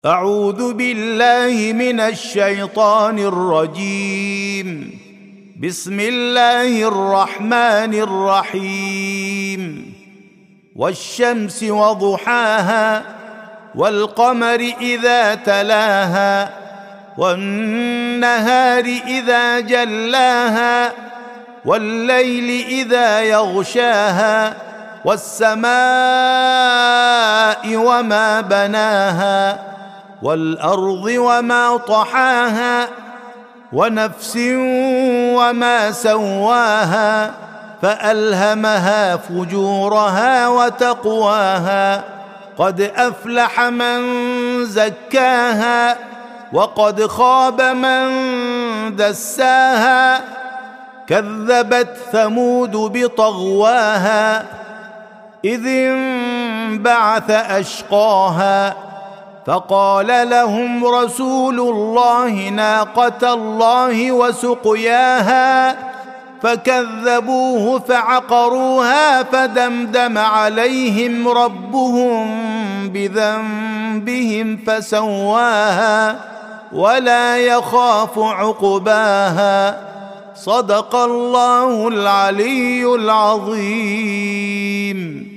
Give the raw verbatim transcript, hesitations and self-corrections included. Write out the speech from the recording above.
أعوذ بالله من الشيطان الرجيم. بسم الله الرحمن الرحيم. والشمس وضحاها والقمر إذا تلاها والنهار إذا جلاها والليل إذا يغشاها والسماء وما بناها والأرض وما طحاها ونفس وما سواها فألهمها فجورها وتقواها قد أفلح من زكاها وقد خاب من دساها كذبت ثمود بطغواها إذ انبعث أشقاها فقال لهم رسول الله ناقة الله وسقياها فكذبوه فعقروها فدمدم عليهم ربهم بذنبهم فسواها ولا يخاف عقباها. صدق الله العلي العظيم.